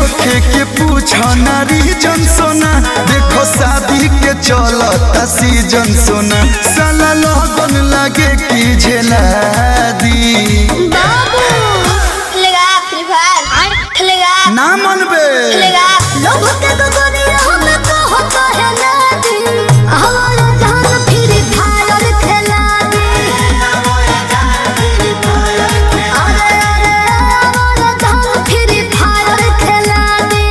होखे के पूछो नारी जन सोना देखो शादी के चलता सीजन सोना साला लगन लागे की झेला दी बाबू खेलेगा फ्री फायर खेलेगा ना मनबे खेलेगा लोग के